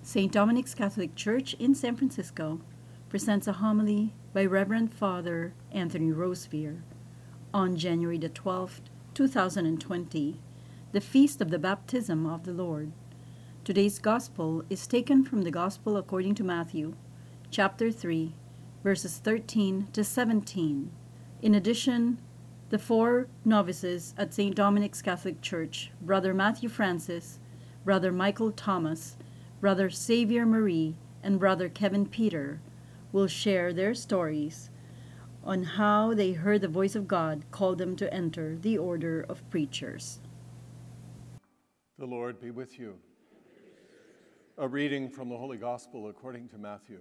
St. Dominic's Catholic Church in San Francisco presents a homily by Reverend Father Anthony Roseveare on January the 12th, 2020, the Feast of the Baptism of the Lord. Today's Gospel is taken from the Gospel according to Matthew, chapter 3, verses 13 to 17. In addition, the four novices at St. Dominic's Catholic Church, Brother Matthew Francis, Brother Michael Thomas, Brother Xavier Marie, and Brother Kevin Peter, will share their stories on how they heard the voice of God call them to enter the order of preachers. The Lord be with you. A reading from the Holy Gospel according to Matthew.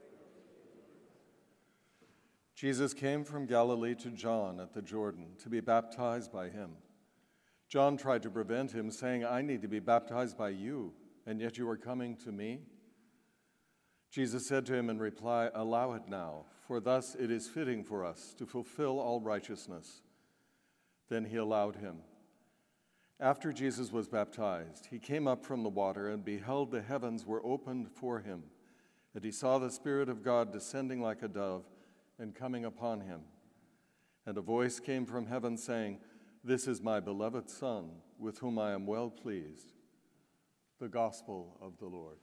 Jesus came from Galilee to John at the Jordan to be baptized by him. John tried to prevent him, saying, "I need to be baptized by you, and yet you are coming to me?" Jesus said to him in reply, "Allow it now, for thus it is fitting for us to fulfill all righteousness." Then he allowed him. After Jesus was baptized, he came up from the water and beheld the heavens were opened for him, and he saw the Spirit of God descending like a dove and coming upon him. And a voice came from heaven saying, "This is my beloved Son, with whom I am well pleased." The Gospel of the Lord.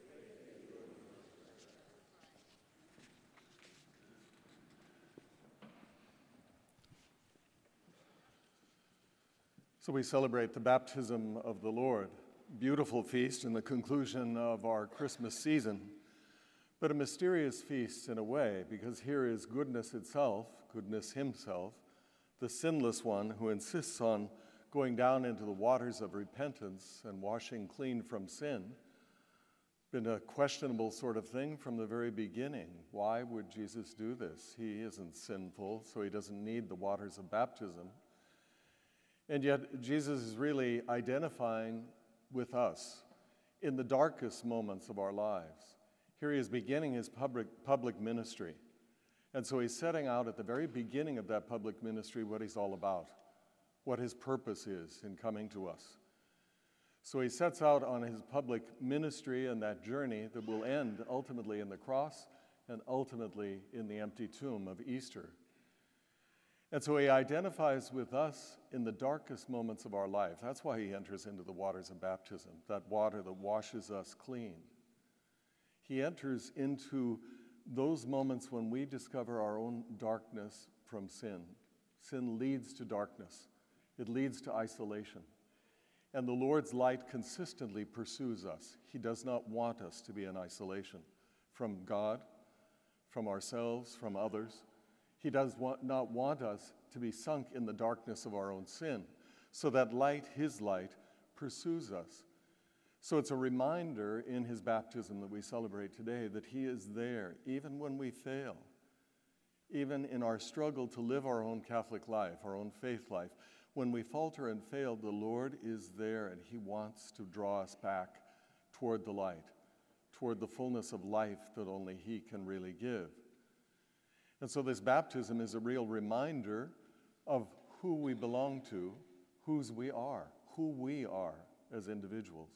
So we celebrate the baptism of the Lord, beautiful feast in the conclusion of our Christmas season, but a mysterious feast in a way, because here is goodness itself, goodness himself, the sinless one who insists on going down into the waters of repentance and washing clean from sin. Been a questionable sort of thing from the very beginning. Why would Jesus do this? He isn't sinful, so he doesn't need the waters of baptism. And yet, Jesus is really identifying with us in the darkest moments of our lives. Here he is beginning his public ministry. And so he's setting out at the very beginning of that public ministry what he's all about, what his purpose is in coming to us. So he sets out on his public ministry and that journey that will end ultimately in the cross and ultimately in the empty tomb of Easter. And so he identifies with us in the darkest moments of our life. That's why he enters into the waters of baptism, that water that washes us clean. He enters into those moments when we discover our own darkness from sin. Sin leads to darkness. It leads to isolation. And the Lord's light consistently pursues us. He does not want us to be in isolation from God, from ourselves, from others. He does not want us to be sunk in the darkness of our own sin. So that light, his light, pursues us. So it's a reminder in his baptism that we celebrate today that he is there even when we fail, even in our struggle to live our own Catholic life, our own faith life. When we falter and fail, the Lord is there and he wants to draw us back toward the light, toward the fullness of life that only he can really give. And so this baptism is a real reminder of who we belong to, who we are as individuals.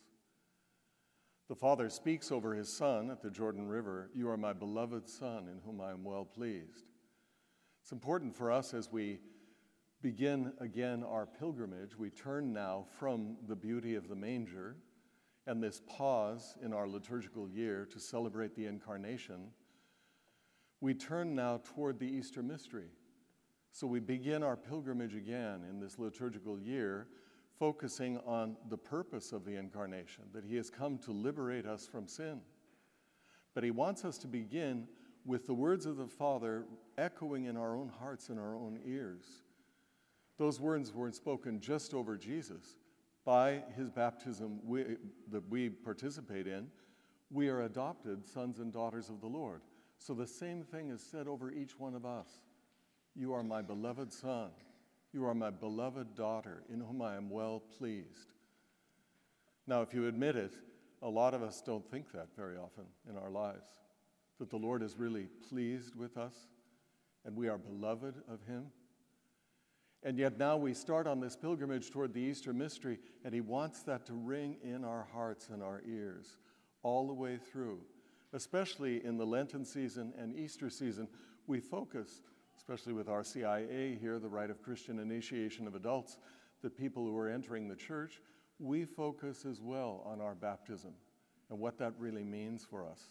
The Father speaks over his Son at the Jordan River, "You are my beloved Son, in whom I am well pleased." It's important for us as we begin again our pilgrimage. We turn now from the beauty of the manger and this pause in our liturgical year to celebrate the Incarnation. We turn now toward the Easter mystery. So we begin our pilgrimage again in this liturgical year, focusing on the purpose of the Incarnation, that he has come to liberate us from sin. But he wants us to begin with the words of the Father echoing in our own hearts and our own ears. Those words weren't spoken just over Jesus. By his baptism that we participate in, we are adopted sons and daughters of the Lord. So the same thing is said over each one of us. "You are my beloved Son. You are my beloved daughter, in whom I am well pleased." Now, if you admit it, a lot of us don't think that very often in our lives, that the Lord is really pleased with us and we are beloved of him. And yet now we start on this pilgrimage toward the Easter mystery, and he wants that to ring in our hearts and our ears. all the way through. Especially in the Lenten season and Easter season, we focus, especially with RCIA here, the Rite of Christian Initiation of Adults, the people who are entering the church, we focus as well on our baptism and what that really means for us,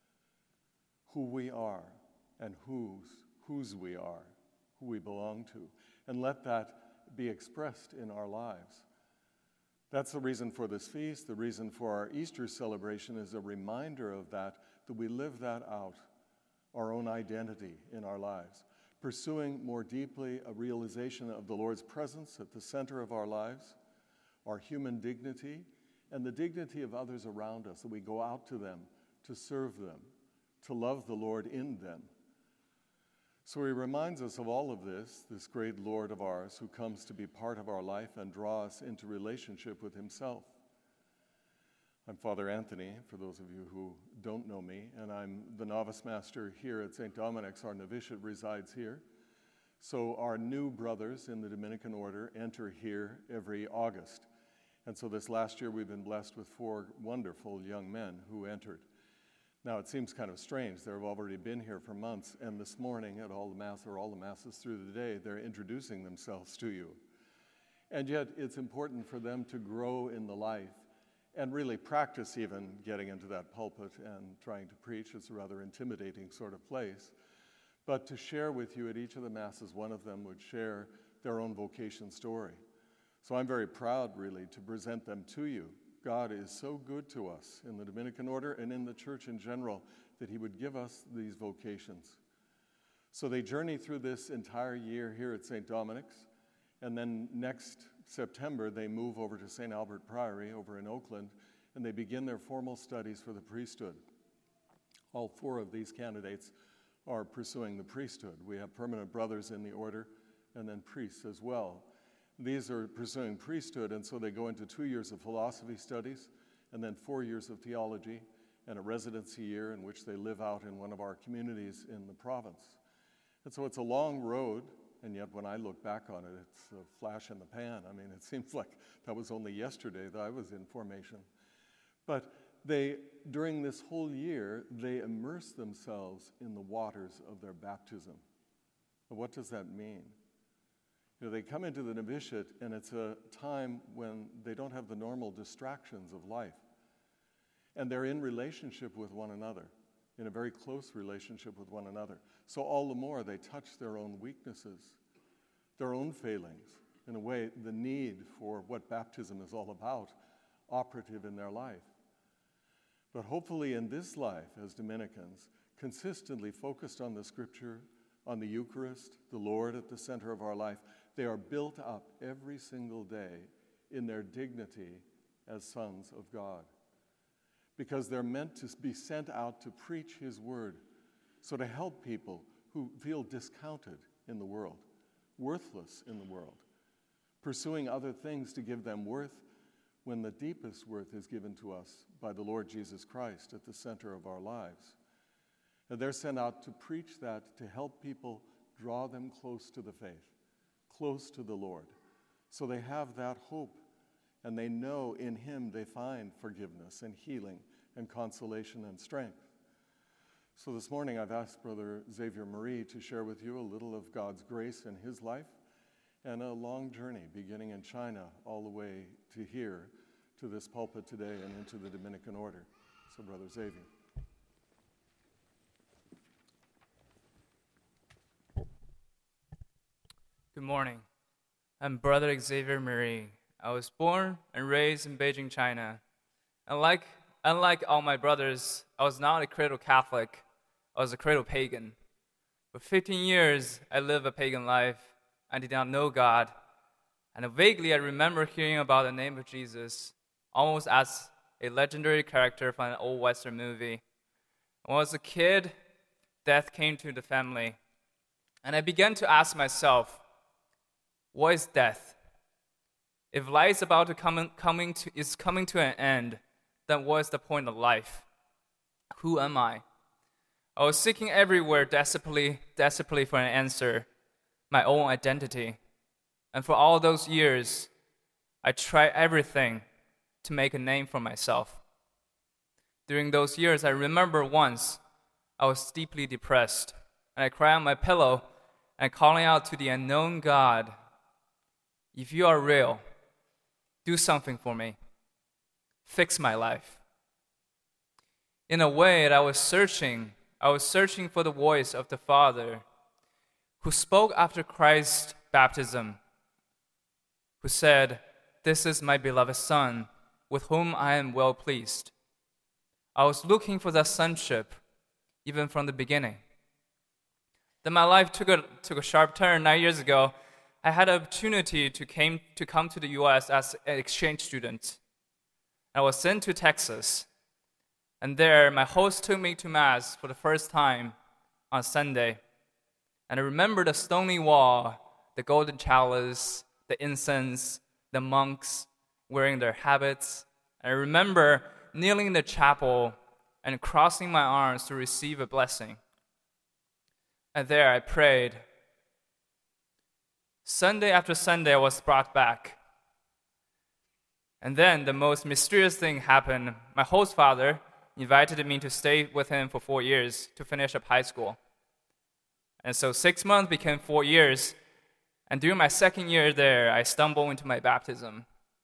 who we are and whose we are, who we belong to, and let that be expressed in our lives. That's the reason for this feast. The reason for our Easter celebration is a reminder of that we live that out, our own identity in our lives, pursuing more deeply a realization of the Lord's presence at the center of our lives, our human dignity, and the dignity of others around us, that we go out to them, to serve them, to love the Lord in them. So he reminds us of all of this great Lord of ours who comes to be part of our life and draw us into relationship with himself. I'm Father Anthony, for those of you who don't know me, and I'm the novice master here at St. Dominic's. Our novitiate resides here. So our new brothers in the Dominican order enter here every August. And so this last year we've been blessed with 4 wonderful young men who entered. Now, it seems kind of strange. They've already been here for months, and this morning at all the masses through the day, they're introducing themselves to you. And yet, it's important for them to grow in the life and really practice even getting into that pulpit and trying to preach. It's a rather intimidating sort of place. But to share with you at each of the masses, one of them would share their own vocation story. So I'm very proud, really, to present them to you. God is so good to us in the Dominican order and in the church in general that he would give us these vocations. So they journey through this entire year here at St. Dominic's, and then next September they move over to St. Albert Priory over in Oakland, and they begin their formal studies for the priesthood. All 4 of these candidates are pursuing the priesthood. We have permanent brothers in the order and then priests as well. These are pursuing priesthood, and so they go into 2 years of philosophy studies and then 4 years of theology and a residency year in which they live out in one of our communities in the province. And so it's a long road, and yet when I look back on it, it's a flash in the pan. I mean, it seems like that was only yesterday that I was in formation. But during this whole year, they immerse themselves in the waters of their baptism. And what does that mean? They come into the novitiate, and it's a time when they don't have the normal distractions of life. And they're in relationship with one another, in a very close relationship with one another. So all the more they touch their own weaknesses, their own failings, in a way, the need for what baptism is all about, operative in their life. But hopefully in this life, as Dominicans, consistently focused on the Scripture, on the Eucharist, the Lord at the center of our life, they are built up every single day in their dignity as sons of God. Because they're meant to be sent out to preach his word, so to help people who feel discounted in the world, worthless in the world, pursuing other things to give them worth when the deepest worth is given to us by the Lord Jesus Christ at the center of our lives. And they're sent out to preach that, to help people draw them close to the faith, close to the Lord. So they have that hope, and they know in him they find forgiveness and healing and consolation and strength. So this morning I've asked Brother Xavier Marie to share with you a little of God's grace in his life and a long journey beginning in China all the way to here, to this pulpit today and into the Dominican order. So Brother Xavier. Good morning. I'm Brother Xavier Marie. I was born and raised in Beijing, China. Unlike all my brothers, I was not a cradle Catholic. I was a cradle pagan. For 15 years, I lived a pagan life. I did not know God. And vaguely, I remember hearing about the name of Jesus, almost as a legendary character from an old Western movie. When I was a kid, death came to the family. And I began to ask myself, what is death? If life is coming to an end, then what is the point of life? Who am I? I was seeking everywhere desperately for an answer, my own identity. And for all those years, I tried everything to make a name for myself. During those years, I remember once I was deeply depressed, and I cried on my pillow and calling out to the unknown God, if you are real, do something for me. Fix my life. In a way, I was searching for the voice of the Father who spoke after Christ's baptism, who said, "This is my beloved Son, with whom I am well pleased." I was looking for that sonship even from the beginning. Then my life took a sharp turn 9 years ago. I had an opportunity to come to the U.S. as an exchange student. I was sent to Texas, and there my host took me to Mass for the first time on Sunday. And I remember the stony wall, the golden chalice, the incense, the monks wearing their habits. And I remember kneeling in the chapel and crossing my arms to receive a blessing. And there I prayed. Sunday after Sunday, I was brought back. And then the most mysterious thing happened. My host father invited me to stay with him for 4 years to finish up high school. And so 6 months became 4 years. And during my second year there, I stumbled into my baptism.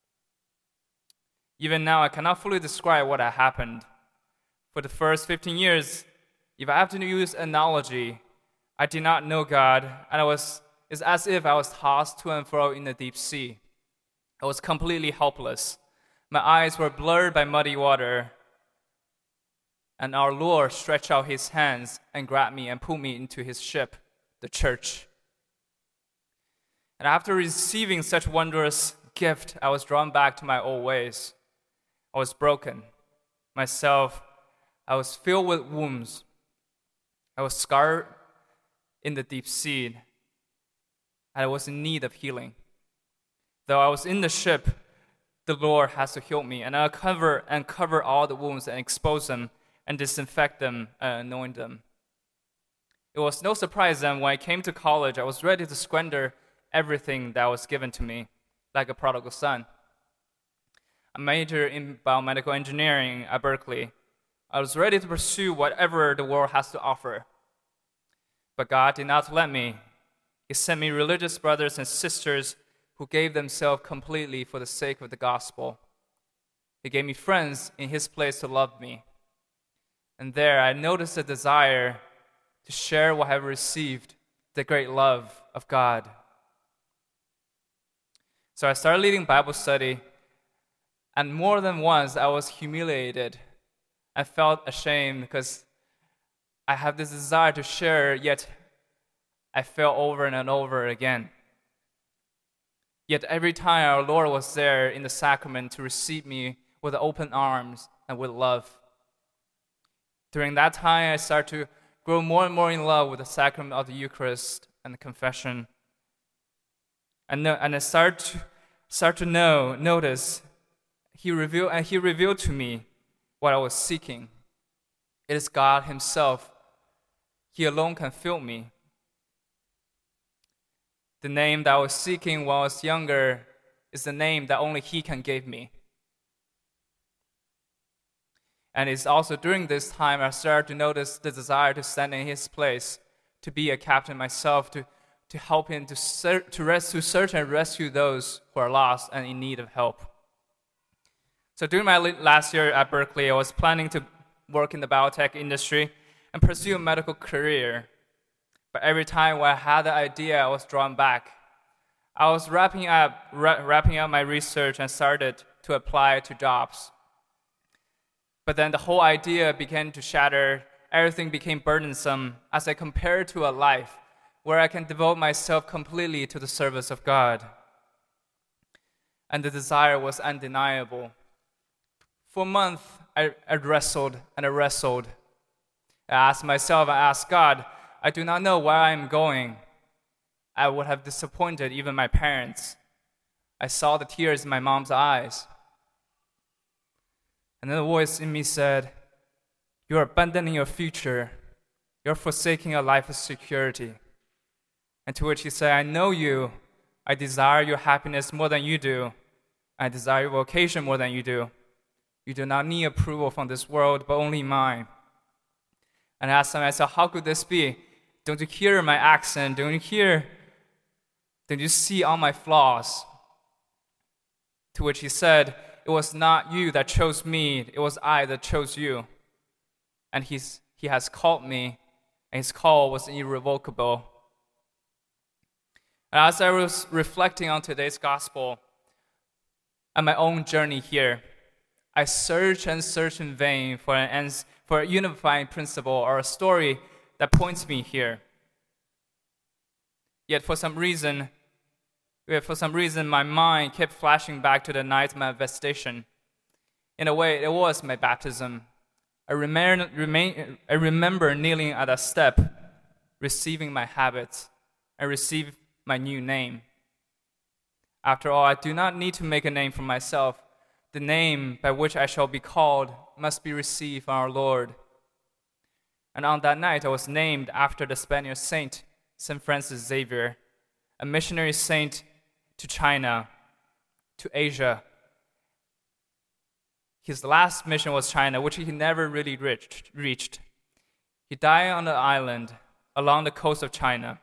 Even now, I cannot fully describe what had happened. For the first 15 years, if I have to use analogy, I did not know God, and it's as if I was tossed to and fro in the deep sea. I was completely helpless. My eyes were blurred by muddy water, and our Lord stretched out his hands and grabbed me and pulled me into his ship, the church. And after receiving such wondrous gift, I was drawn back to my old ways. I was broken. I was filled with wounds. I was scarred in the deep sea, and I was in need of healing. Though I was in the ship, the Lord has to heal me, and cover all the wounds and expose them and disinfect them and anoint them. It was no surprise then when I came to college, I was ready to squander everything that was given to me, like a prodigal son. I majored in biomedical engineering at Berkeley. I was ready to pursue whatever the world has to offer. But God did not let me. He sent me religious brothers and sisters who gave themselves completely for the sake of the gospel. He gave me friends in his place to love me. And there I noticed a desire to share what I have received, the great love of God. So I started leading Bible study, and more than once I was humiliated. I felt ashamed because I have this desire to share, yet I fell over and over again. Yet every time our Lord was there in the sacrament to receive me with open arms and with love. During that time, I started to grow more and more in love with the sacrament of the Eucharist and the confession. And I started to notice, He revealed to me what I was seeking. It is God himself. He alone can fill me. The name that I was seeking when I was younger is the name that only He can give me. And it's also during this time I started to notice the desire to stand in His place, to be a captain myself, to help Him to search and rescue those who are lost and in need of help. So during my last year at Berkeley, I was planning to work in the biotech industry and pursue a medical career. But every time when I had the idea, I was drawn back. I was wrapping up my research and started to apply to jobs. But then the whole idea began to shatter. Everything became burdensome as I compared to a life where I can devote myself completely to the service of God. And the desire was undeniable. For a month, I wrestled and I wrestled. I asked God, I do not know where I am going. I would have disappointed even my parents. I saw the tears in my mom's eyes. And then a voice in me said, "You're abandoning your future. You're forsaking a life of security." And to which He said, "I know you. I desire your happiness more than you do. I desire your vocation more than you do. You do not need approval from this world, but only mine. And I asked myself, how could this be? Don't you hear my accent? Don't you see all my flaws? To which he said, it was not you that chose me, it was I that chose you. And he has called me, and his call was irrevocable. And as I was reflecting on today's gospel and my own journey here, I search and search in vain for a unifying principle or a story that points me here. Yet for some reason, my mind kept flashing back to the night manifestation. In a way, it was my baptism. I remember kneeling at a step, receiving my habits, and received my new name. After all, I do not need to make a name for myself. The name by which I shall be called must be received from our Lord. And on that night, I was named after the Spanish saint, St. Francis Xavier, a missionary saint to China, to Asia. His last mission was China, which he never really reached. He died on the island along the coast of China.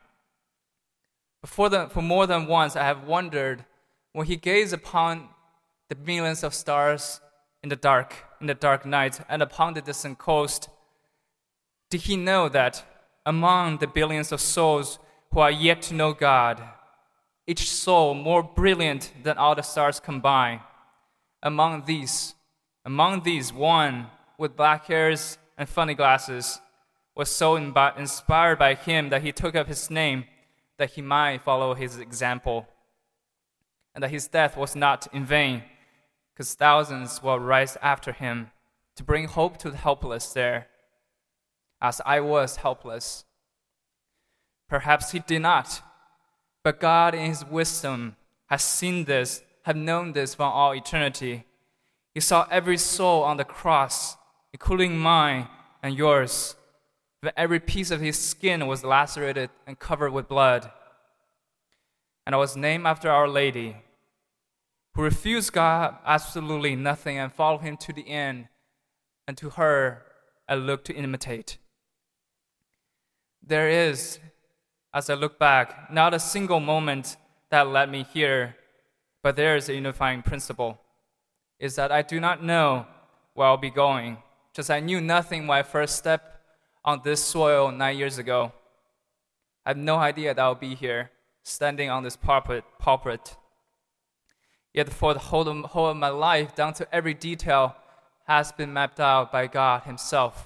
For more than once, I have wondered, when he gazed upon the millions of stars in the dark night, and upon the distant coast, did he know that among the billions of souls who are yet to know God, each soul more brilliant than all the stars combined, among these, one with black hairs and funny glasses was so inspired by him that he took up his name that he might follow his example, and that his death was not in vain, because thousands will rise after him to bring hope to the helpless there, as I was helpless. Perhaps he did not, but God in his wisdom has seen this, have known this from all eternity. He saw every soul on the cross, including mine and yours, when every piece of his skin was lacerated and covered with blood. And I was named after Our Lady, who refused God absolutely nothing and followed him to the end, and to her I look to imitate. There is, as I look back, not a single moment that led me here, but there is a unifying principle, is that I do not know where I'll be going, just I knew nothing when I first stepped on this soil 9 years ago. I have no idea that I'll be here, standing on this pulpit. Yet for the whole of my life, down to every detail, has been mapped out by God himself.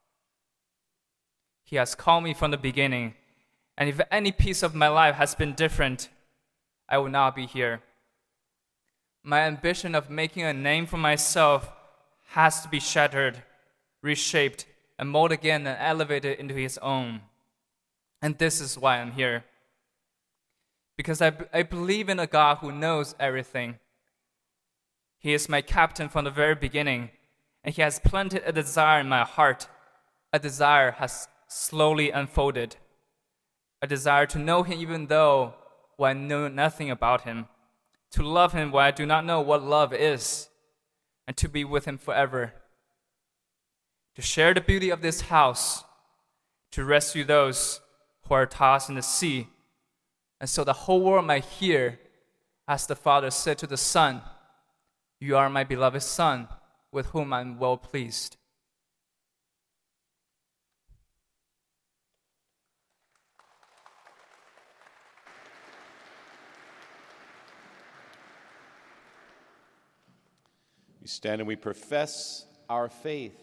He has called me from the beginning, and if any piece of my life has been different, I would not be here. My ambition of making a name for myself has to be shattered, reshaped, and molded again and elevated into his own. And this is why I'm here. Because I believe in a God who knows everything. He is my captain from the very beginning, and he has planted a desire in my heart. A desire has slowly unfolded. A desire to know him even though I know nothing about him. To love him when I do not know what love is. And to be with him forever. To share the beauty of this house. To rescue those who are tossed in the sea. And so the whole world might hear, as the Father said to the Son, "You are my beloved Son, with whom I am well pleased." We stand and we profess our faith.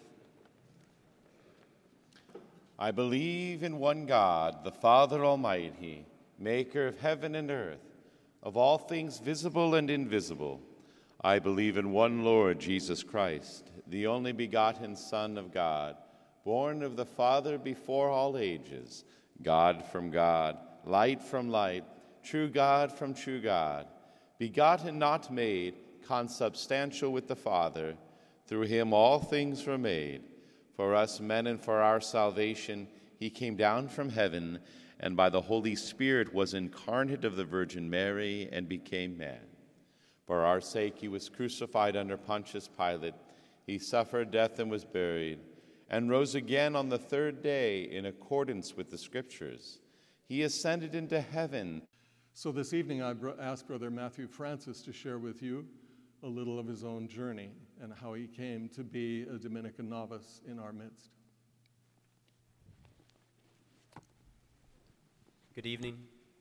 I believe in one God, the Father Almighty, maker of heaven and earth, of all things visible and invisible. I believe in one Lord Jesus Christ, the only begotten Son of God, born of the Father before all ages, God from God, light from light, true God from true God, begotten, not made, consubstantial with the Father. Through him all things were made. For us men and for our salvation, he came down from heaven, and by the Holy Spirit was incarnate of the Virgin Mary and became man. For our sake he was crucified under Pontius Pilate. He suffered death and was buried, and rose again on the third day in accordance with the Scriptures. He ascended into heaven. So this evening I asked Brother Matthew Francis to share with you a little of his own journey and how he came to be a Dominican novice in our midst. Good evening.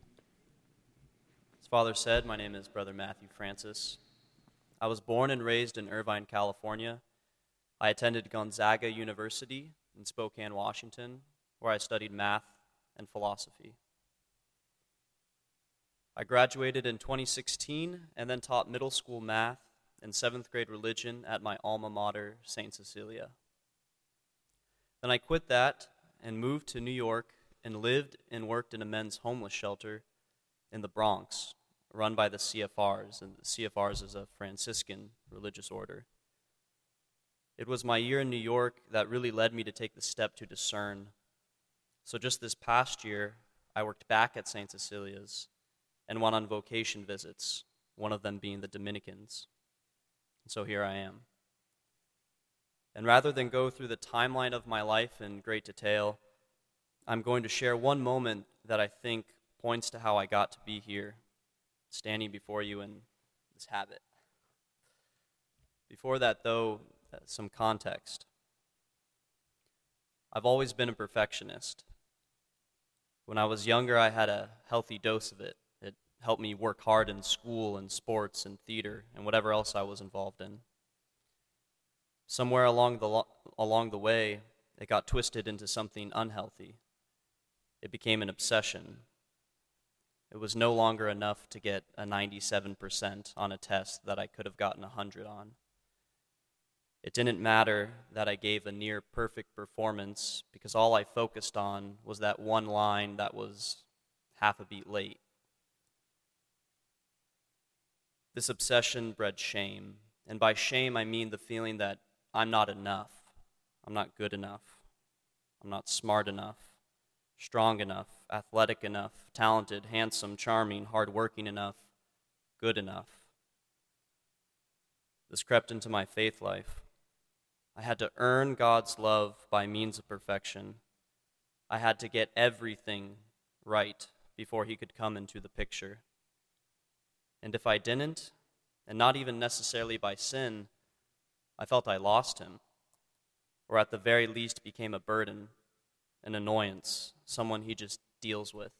As Father said, my name is Brother Matthew Francis. I was born and raised in Irvine, California. I attended Gonzaga University in Spokane, Washington, where I studied math and philosophy. I graduated in 2016 and then taught middle school math and 7th grade religion at my alma mater, St. Cecilia. Then I quit that and moved to New York and lived and worked in a men's homeless shelter in the Bronx, run by the CFRs, and the CFRs is a Franciscan religious order. It was my year in New York that really led me to take the step to discern. So just this past year, I worked back at St. Cecilia's and went on vocation visits, one of them being the Dominicans. And so here I am. And rather than go through the timeline of my life in great detail, I'm going to share one moment that I think points to how I got to be here, standing before you in this habit. Before that, though, some context. I've always been a perfectionist. When I was younger, I had a healthy dose of it. It helped me work hard in school and sports and theater and whatever else I was involved in. Somewhere along the way, it got twisted into something unhealthy. It became an obsession. It was no longer enough to get a 97% on a test that I could have gotten 100 on. It didn't matter that I gave a near perfect performance because all I focused on was that one line that was half a beat late. This obsession bred shame, and by shame I mean the feeling that I'm not enough, I'm not good enough, I'm not smart enough, strong enough, athletic enough, talented, handsome, charming, hardworking enough, good enough. This crept into my faith life. I had to earn God's love by means of perfection. I had to get everything right before he could come into the picture. And if I didn't, and not even necessarily by sin, I felt I lost him, or at the very least became a burden, an annoyance, someone he just deals with.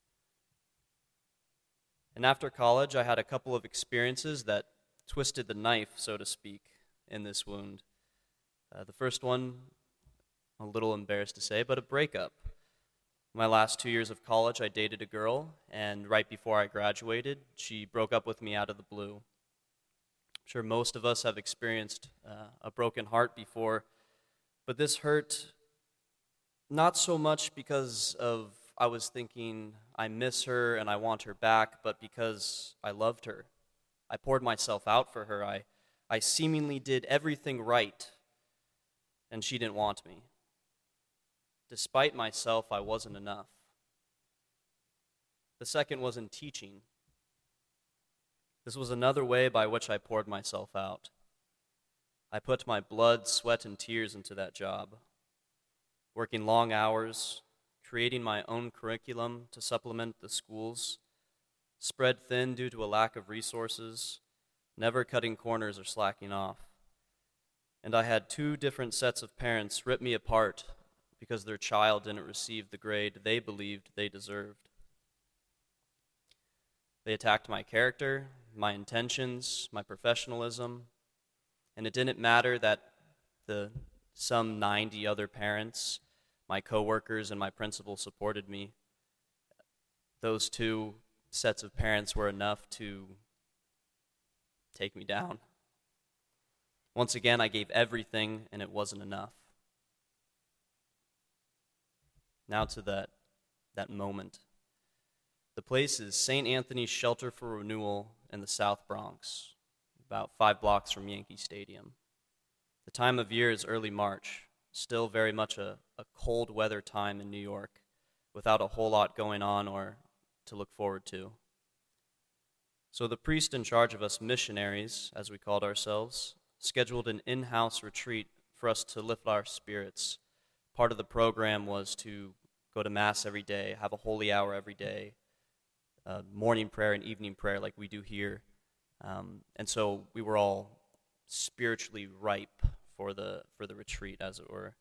And after college, I had a couple of experiences that twisted the knife, so to speak, in this wound. The first one, I'm a little embarrassed to say, but a breakup. My last 2 years of college, I dated a girl, and right before I graduated, she broke up with me out of the blue. I'm sure most of us have experienced a broken heart before, but this hurt not so much because of I was thinking I miss her and I want her back, but because I loved her. I poured myself out for her. I seemingly did everything right, and she didn't want me. Despite myself, I wasn't enough. The second was in teaching. This was another way by which I poured myself out. I put my blood, sweat, and tears into that job, working long hours, creating my own curriculum to supplement the schools, spread thin due to a lack of resources, never cutting corners or slacking off. And I had 2 different sets of parents rip me apart because their child didn't receive the grade they believed they deserved. They attacked my character, my intentions, my professionalism, and it didn't matter that some 90 other parents, my coworkers, and my principal supported me. Those 2 sets of parents were enough to take me down. Once again, I gave everything, and it wasn't enough. Now to that moment. The place is St. Anthony's Shelter for Renewal in the South Bronx, about 5 blocks from Yankee Stadium. The time of year is early March, still very much a cold weather time in New York, without a whole lot going on or to look forward to. So the priest in charge of us missionaries, as we called ourselves, scheduled an in-house retreat for us to lift our spirits. Part of the program was to go to Mass every day, have a holy hour every day, morning prayer and evening prayer like we do here. And so we were all spiritually ripe for the retreat, as it were.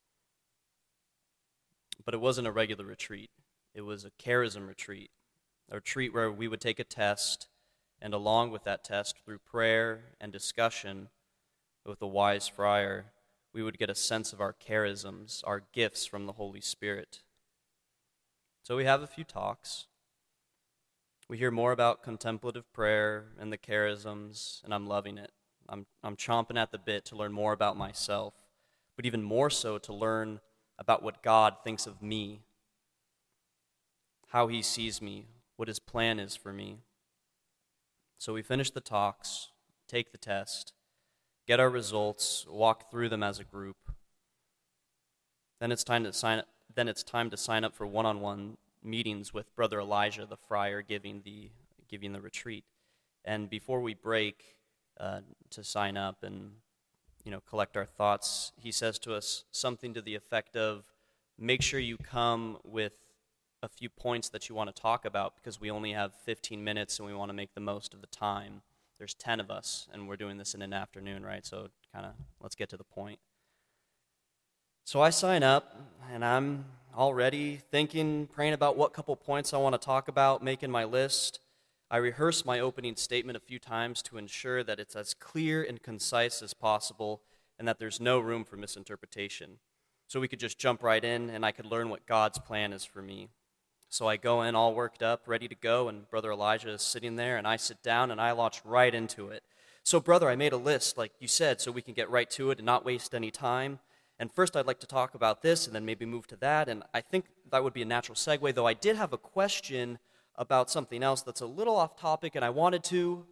But it wasn't a regular retreat. It was a charism retreat, a retreat where we would take a test, and along with that test, through prayer and discussion with a wise friar, we would get a sense of our charisms, our gifts from the Holy Spirit. So we have a few talks. We hear more about contemplative prayer and the charisms, and I'm loving it. I'm chomping at the bit to learn more about myself, but even more so to learn about what God thinks of me, how he sees me, what his plan is for me. So we finish the talks, take the test, get our results, walk through them as a group. Then it's time to sign up for one-on-one meetings with Brother Elijah, the friar giving the retreat. And before we break to sign up and collect our thoughts, he says to us something to the effect of, make sure you come with a few points that you want to talk about, because we only have 15 minutes and we want to make the most of the time. There's 10 of us, and we're doing this in an afternoon, right? So let's get to the point. So I sign up, and I'm already thinking, praying about what couple points I want to talk about, making my list. I rehearse my opening statement a few times to ensure that it's as clear and concise as possible and that there's no room for misinterpretation. So we could just jump right in, and I could learn what God's plan is for me. So I go in all worked up, ready to go, and Brother Elijah is sitting there, and I sit down, and I launch right into it. So, brother, I made a list, like you said, so we can get right to it and not waste any time. And first I'd like to talk about this, and then maybe move to that, and I think that would be a natural segue, though I did have a question about something else that's a little off topic, and I wanted to.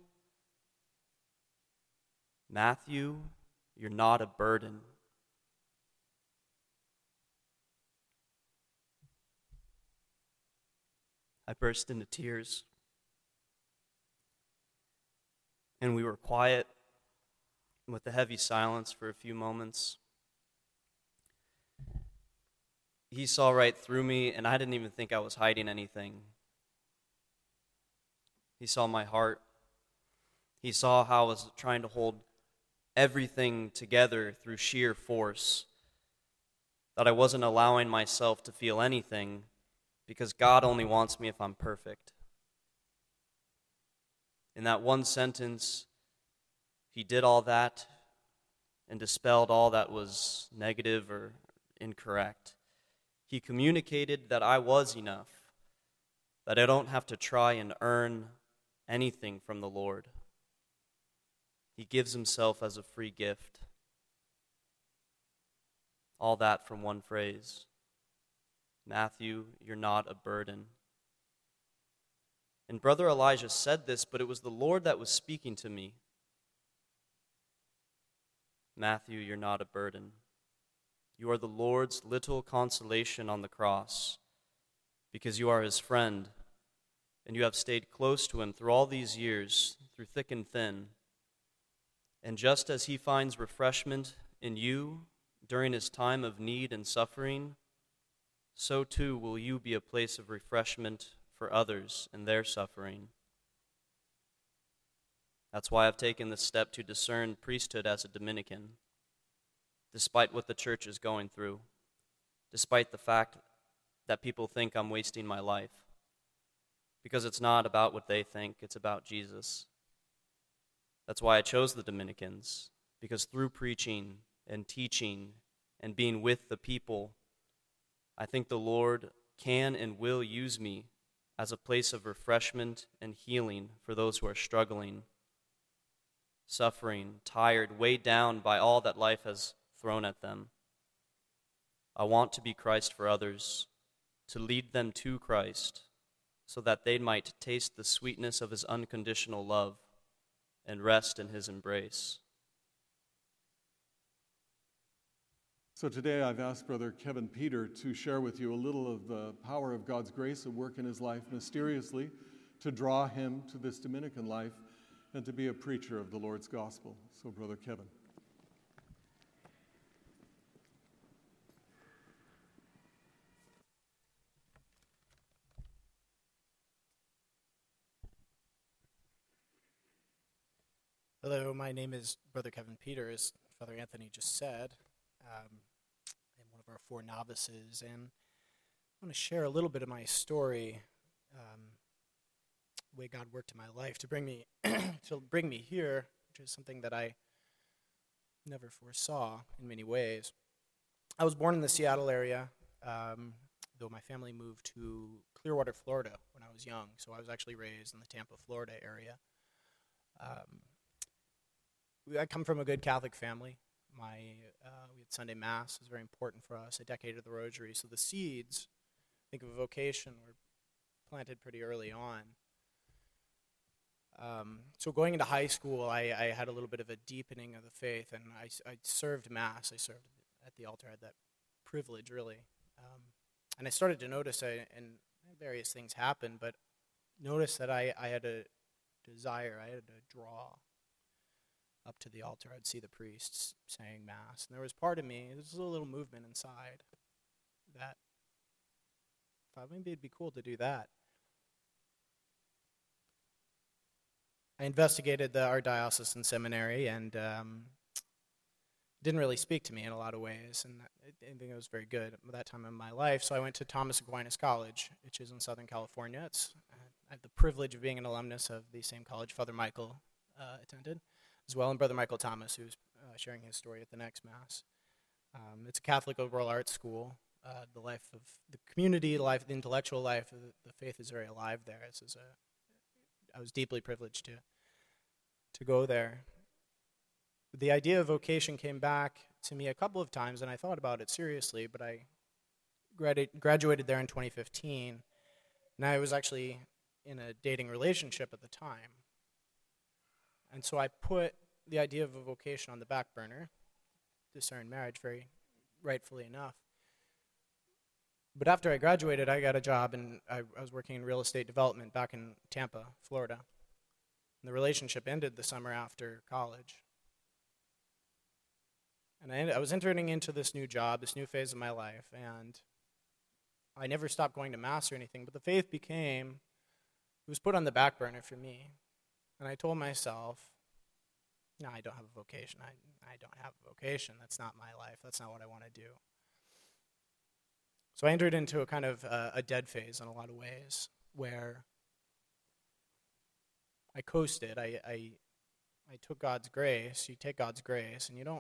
Matthew, you're not a burden. I burst into tears. And we were quiet with a heavy silence for a few moments. He saw right through me, and I didn't even think I was hiding anything. He saw my heart. He saw how I was trying to hold everything together through sheer force, that I wasn't allowing myself to feel anything, because God only wants me if I'm perfect. In that one sentence, he did all that and dispelled all that was negative or incorrect. He communicated that I was enough, that I don't have to try and earn anything from the Lord. He gives himself as a free gift. All that from one phrase. Matthew, you're not a burden. And Brother Elijah said this, but it was the Lord that was speaking to me. Matthew, you're not a burden. You are the Lord's little consolation on the cross, because you are his friend, and you have stayed close to him through all these years, through thick and thin. And just as he finds refreshment in you during his time of need and suffering, so too will you be a place of refreshment for others in their suffering. That's why I've taken the step to discern priesthood as a Dominican, despite what the church is going through, despite the fact that people think I'm wasting my life, because it's not about what they think, it's about Jesus. That's why I chose the Dominicans, because through preaching and teaching and being with the people, I think the Lord can and will use me as a place of refreshment and healing for those who are struggling, suffering, tired, weighed down by all that life has thrown at them. I want to be Christ for others, to lead them to Christ, so that they might taste the sweetness of his unconditional love and rest in his embrace. So today I've asked Brother Kevin Peter to share with you a little of the power of God's grace at work in his life mysteriously, to draw him to this Dominican life and to be a preacher of the Lord's gospel. So Brother Kevin. Hello, my name is Brother Kevin Peters. Father Anthony just said. I'm one of our 4 novices, and I want to share a little bit of my story, the way God worked in my life to bring me here, which is something that I never foresaw in many ways. I was born in the Seattle area, though my family moved to Clearwater, Florida when I was young, so I was actually raised in the Tampa, Florida area. I come from a good Catholic family. We had Sunday Mass. It was very important for us, a decade of the Rosary. So the seeds, think of a vocation, were planted pretty early on. So going into high school, I had a little bit of a deepening of the faith, and I served Mass. I served at the altar. I had that privilege, really. And I started to notice, and various things happened, but notice that I had a desire, I had a draw up to the altar. I'd see the priests saying Mass, and there was part of me, there was a little movement inside that thought maybe it'd be cool to do that. I investigated our diocesan seminary, and didn't really speak to me in a lot of ways, and I think it was very good at that time in my life. So I went to Thomas Aquinas College, which is in Southern California. I have the privilege of being an alumnus of the same college Father Michael attended, as well, and Brother Michael Thomas, who's sharing his story at the next Mass. It's a Catholic liberal arts school. The life of the community, the intellectual life of the faith is very alive there. I was deeply privileged to go there. The idea of vocation came back to me a couple of times, and I thought about it seriously, but I graduated there in 2015, and I was actually in a dating relationship at the time. And so I put the idea of a vocation on the back burner, discerned marriage, very rightfully enough. But after I graduated, I got a job, and I was working in real estate development back in Tampa, Florida. And the relationship ended the summer after college. And I was entering into this new job, this new phase of my life, and I never stopped going to Mass or anything, but the faith it was put on the back burner for me. And I told myself, no, I don't have a vocation. I don't have a vocation. That's not my life. That's not what I want to do. So I entered into a kind of a dead phase in a lot of ways, where I coasted. I took God's grace. You take God's grace, and you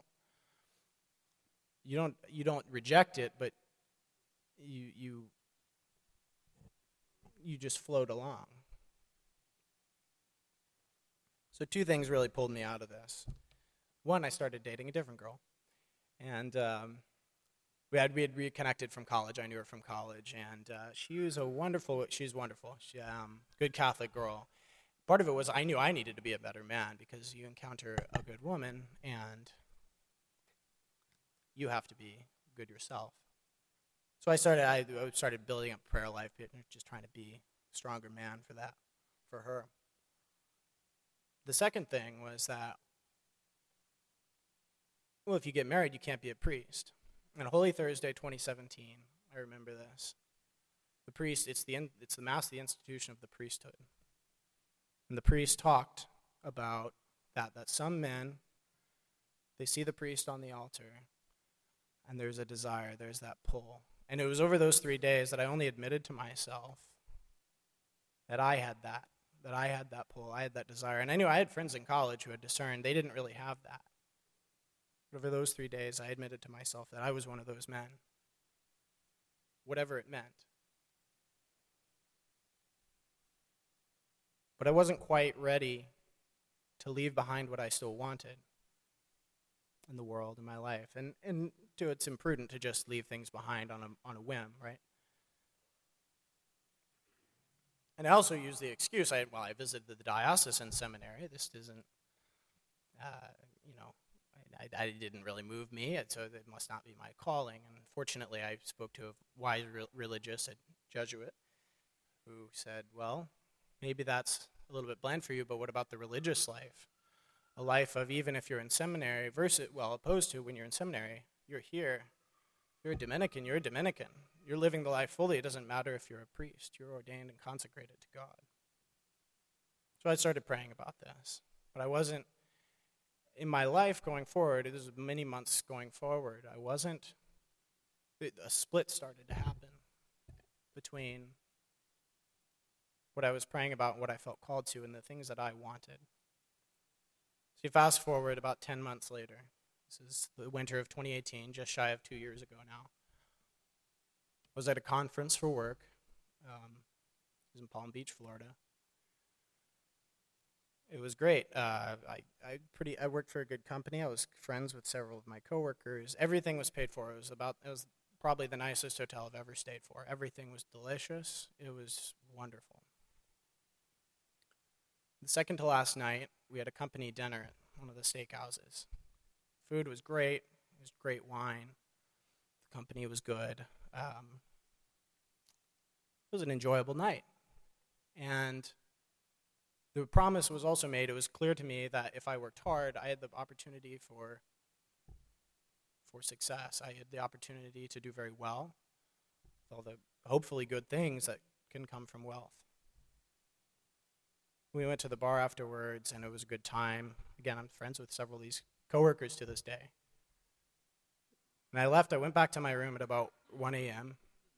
don't reject it, but you just float along. So 2 things really pulled me out of this. One, I started dating a different girl, and we had reconnected from college. I knew her from college, and she's wonderful. She's good Catholic girl. Part of it was I knew I needed to be a better man, because you encounter a good woman, and you have to be good yourself. So I started building up prayer life, just trying to be a stronger man for her. The second thing was that, well, if you get married, you can't be a priest. On Holy Thursday, 2017, I remember this. The priest, it's the Mass, the institution of the priesthood. And the priest talked about that some men, they see the priest on the altar, and there's a desire, there's that pull. And it was over those 3 days that I only admitted to myself that I had that pull, I had that desire. And I knew I had friends in college who had discerned they didn't really have that. But over those 3 days, I admitted to myself that I was one of those men, whatever it meant. But I wasn't quite ready to leave behind what I still wanted in the world, in my life. And it's imprudent to just leave things behind on a whim, right? And I also used the excuse, I visited the diocesan seminary. This isn't, I didn't really move me, so it must not be my calling. And fortunately, I spoke to a wise religious, a Jesuit, who said, well, maybe that's a little bit bland for you, but what about the religious life? A life of, even if you're in seminary, opposed to when you're in seminary, you're here, you're a Dominican, You're living the life fully. It doesn't matter if you're a priest. You're ordained and consecrated to God. So I started praying about this. But I wasn't in my life going forward, this was many months going forward, a split started to happen between what I was praying about and what I felt called to and the things that I wanted. So you fast forward about 10 months later. This is the winter of 2018, just shy of 2 years ago now. I was at a conference for work. It was in Palm Beach, Florida. It was great. I worked for a good company. I was friends with several of my coworkers. Everything was paid for. It was probably the nicest hotel I've ever stayed for. Everything was delicious. It was wonderful. The second to last night, we had a company dinner at one of the steakhouses. Food was great. It was great wine. The company was good. It was an enjoyable night. And the promise was also made. It was clear to me that if I worked hard, I had the opportunity for success. I had the opportunity to do very well, with all the hopefully good things that can come from wealth. We went to the bar afterwards, and it was a good time. Again, I'm friends with several of these coworkers to this day. When I left, I went back to my room at about 1 a.m.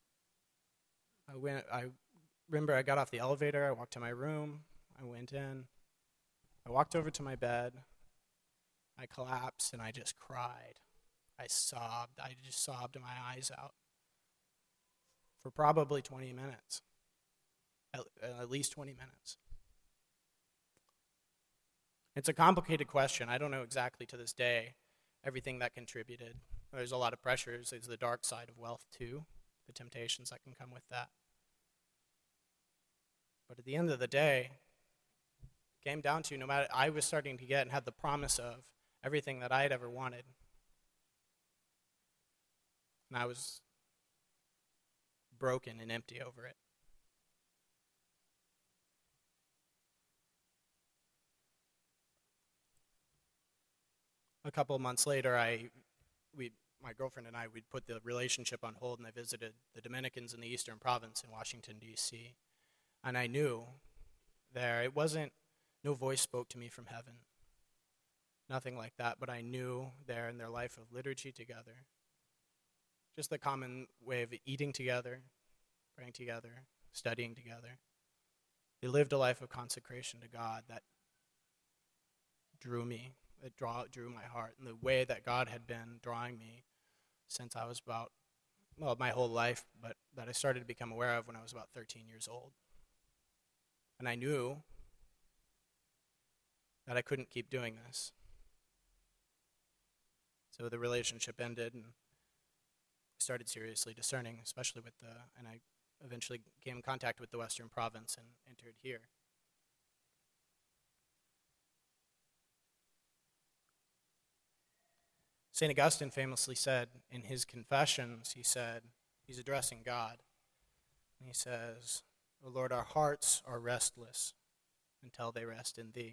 I remember I got off the elevator, I walked to my room, I went in, I walked over to my bed, I collapsed, and I just cried. I sobbed. I just sobbed my eyes out for probably 20 minutes, at least 20 minutes. It's a complicated question. I don't know exactly to this day everything that contributed. There's a lot of pressures. There's the dark side of wealth too, the temptations that can come with that. But at the end of the day, it came down to no matter, I was starting to get and had the promise of everything that I had ever wanted. And I was broken and empty over it. A couple of months later, my girlfriend and I, we'd put the relationship on hold, and I visited the Dominicans in the Eastern Province in Washington, D.C. And I knew there, no voice spoke to me from heaven. Nothing like that, but I knew there in their life of liturgy together, just the common way of eating together, praying together, studying together. They lived a life of consecration to God that drew me. It drew my heart, and the way that God had been drawing me since I was my whole life, but that I started to become aware of when I was about 13 years old. And I knew that I couldn't keep doing this. So the relationship ended, and I started seriously discerning, especially and I eventually came in contact with the Western Province and entered here. St. Augustine famously said in his Confessions, he's addressing God, and he says, "O Lord, our hearts are restless until they rest in Thee."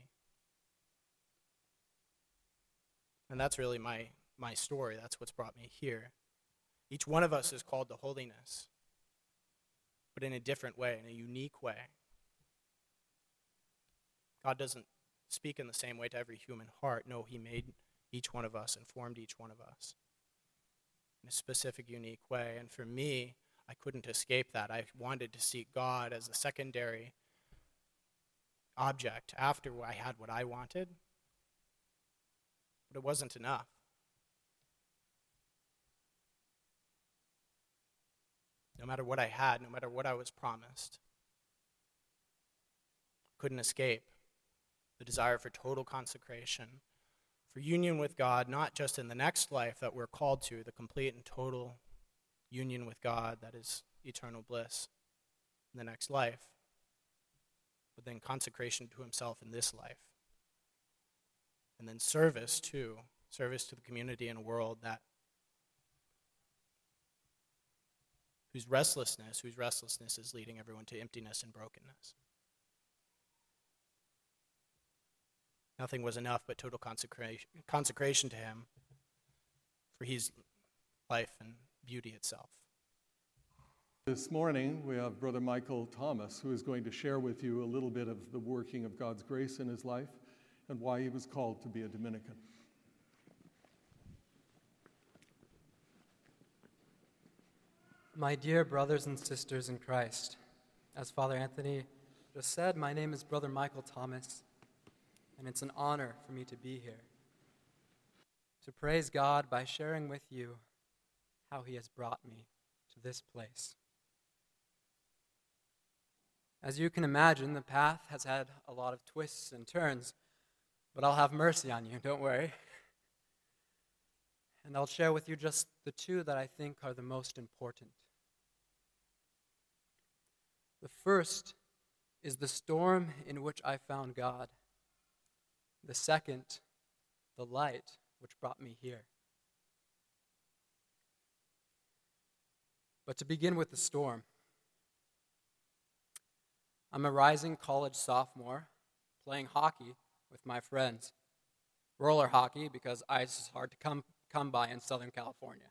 And that's really my story. That's what's brought me here. Each one of us is called to holiness, but in a different way, in a unique way. God doesn't speak in the same way to every human heart. No, He made each one of us and formed each one of us in a specific, unique way. And for me, I couldn't escape that. I wanted to seek God as a secondary object after I had what I wanted, but it wasn't enough. No matter what I had, no matter what I was promised, couldn't escape the desire for total consecration, for union with God, not just in the next life that we're called to, the complete and total union with God that is eternal bliss in the next life, but then consecration to Himself in this life. And then service to the community and world whose restlessness is leading everyone to emptiness and brokenness. Nothing was enough but total consecration to Him, for He's life and beauty itself. This morning, we have Brother Michael Thomas, who is going to share with you a little bit of the working of God's grace in his life and why he was called to be a Dominican. My dear brothers and sisters in Christ, as Father Anthony just said, my name is Brother Michael Thomas, and it's an honor for me to be here, to praise God by sharing with you how He has brought me to this place. As you can imagine, the path has had a lot of twists and turns, but I'll have mercy on you, don't worry. And I'll share with you just the two that I think are the most important. The first is the storm in which I found God. The second, the light which brought me here. But to begin with the storm, I'm a rising college sophomore playing hockey with my friends. Roller hockey, because ice is hard to come by in Southern California.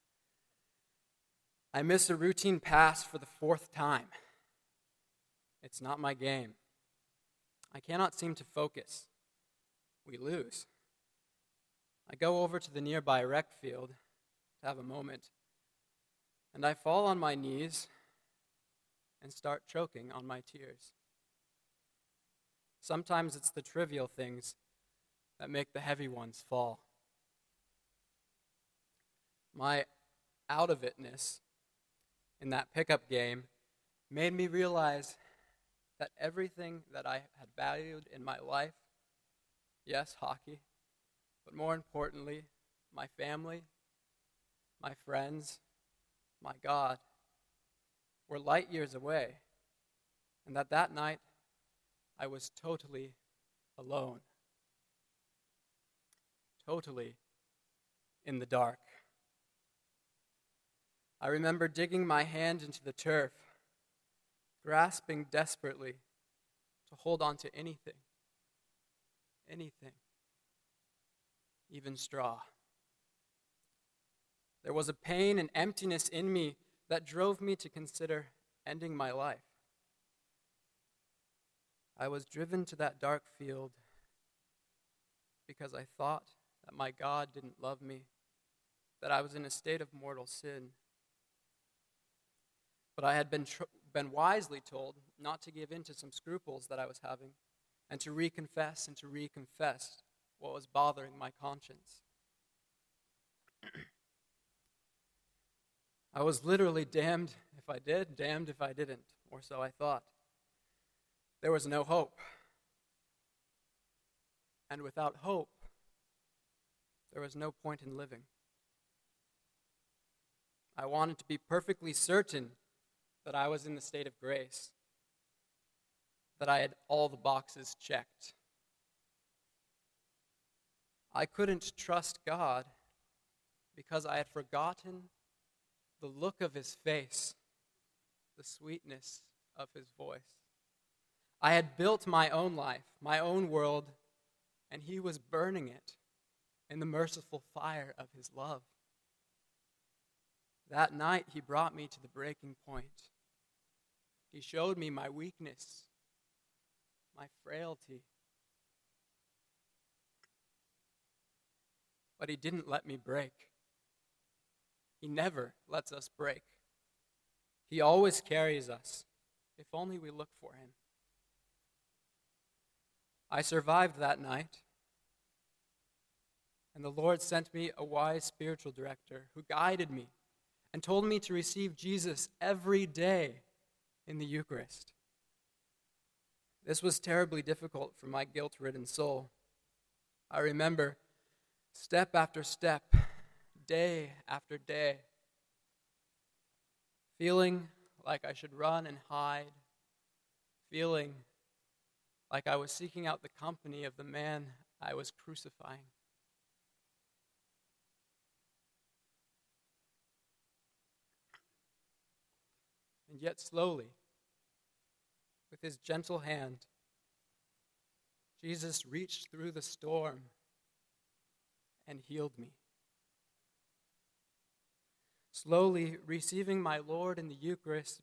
I miss a routine pass for the fourth time. It's not my game. I cannot seem to focus. We lose. I go over to the nearby rec field to have a moment, and I fall on my knees and start choking on my tears. Sometimes it's the trivial things that make the heavy ones fall. My out-of-itness in that pickup game made me realize that everything that I had valued in my life, yes, hockey, but more importantly, my family, my friends, my God, were light years away, and that night I was totally alone, totally in the dark. I remember digging my hand into the turf, grasping desperately to hold on to anything, even straw. There was a pain and emptiness in me that drove me to consider ending my life. I was driven to that dark field because I thought that my God didn't love me, that I was in a state of mortal sin. But I had been wisely told not to give in to some scruples that I was having, and to reconfess what was bothering my conscience. I was literally damned if I did, damned if I didn't, or so I thought. There was no hope. And without hope, there was no point in living. I wanted to be perfectly certain that I was in the state of grace, that I had all the boxes checked. I couldn't trust God because I had forgotten the look of His face, the sweetness of His voice. I had built my own life, my own world, and He was burning it in the merciful fire of His love. That night, He brought me to the breaking point. He showed me my weakness, my frailty. But He didn't let me break. He never lets us break. He always carries us, if only we look for Him. I survived that night, and the Lord sent me a wise spiritual director who guided me and told me to receive Jesus every day in the Eucharist. This was terribly difficult for my guilt-ridden soul. I remember step after step, day after day, feeling like I should run and hide, feeling like I was seeking out the company of the man I was crucifying. And yet slowly, with His gentle hand, Jesus reached through the storm and healed me. Slowly, receiving my Lord in the Eucharist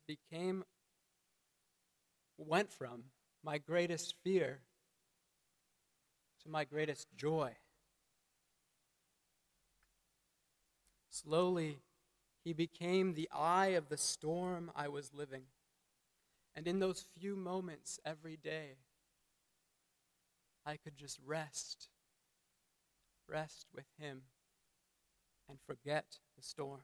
went from my greatest fear to my greatest joy. Slowly, He became the eye of the storm I was living. And in those few moments every day, I could just rest with him, and forget the storm.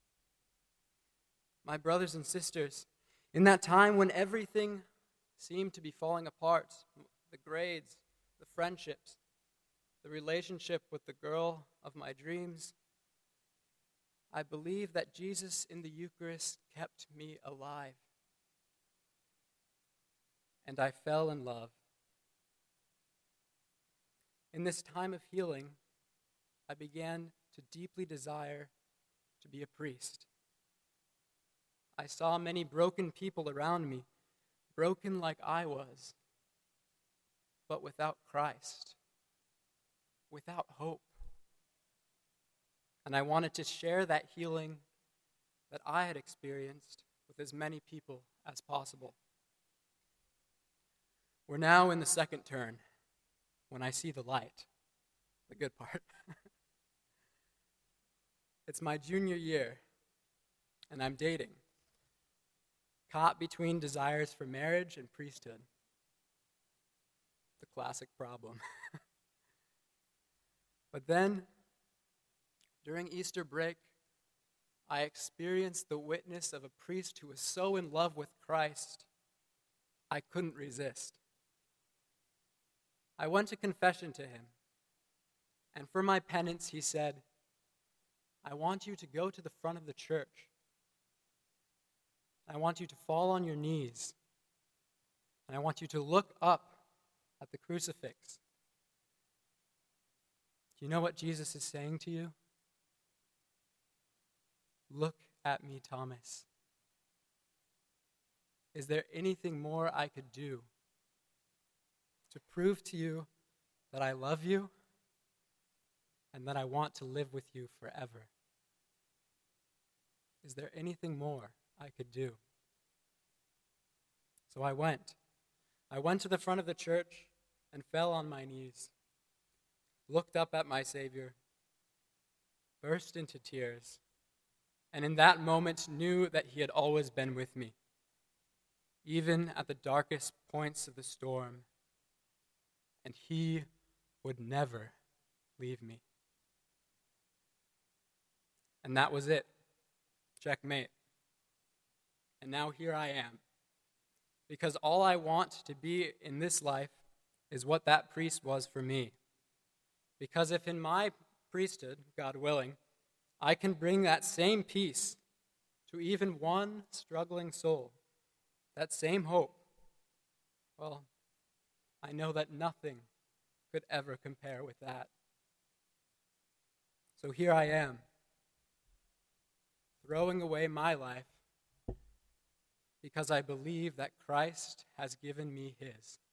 My brothers and sisters, in that time when everything seemed to be falling apart, the grades, the friendships, the relationship with the girl of my dreams, I believe that Jesus in the Eucharist kept me alive. And I fell in love. In this time of healing, I began to deeply desire to be a priest. I saw many broken people around me, broken like I was, but without Christ, without hope. And I wanted to share that healing that I had experienced with as many people as possible. We're now in the second turn, when I see the light, the good part. It's my junior year, and I'm dating, caught between desires for marriage and priesthood. The classic problem. But then, during Easter break, I experienced the witness of a priest who was so in love with Christ, I couldn't resist. I went to confession to him, and for my penance, he said, I want you to go to the front of the church. I want you to fall on your knees, and I want you to look up at the crucifix. Do you know what Jesus is saying to you? Look at me, Thomas. Is there anything more I could do to prove to you that I love you and that I want to live with you forever? Is there anything more I could do? So I went. I went to the front of the church and fell on my knees, looked up at my Savior, burst into tears, and in that moment knew that he had always been with me, even at the darkest points of the storm, and he would never leave me. And that was it. Checkmate. And now here I am, because all I want to be in this life is what that priest was for me. Because if in my priesthood, God willing, I can bring that same peace to even one struggling soul, that same hope, well, I know that nothing could ever compare with that. So here I am, throwing away my life because I believe that Christ has given me his.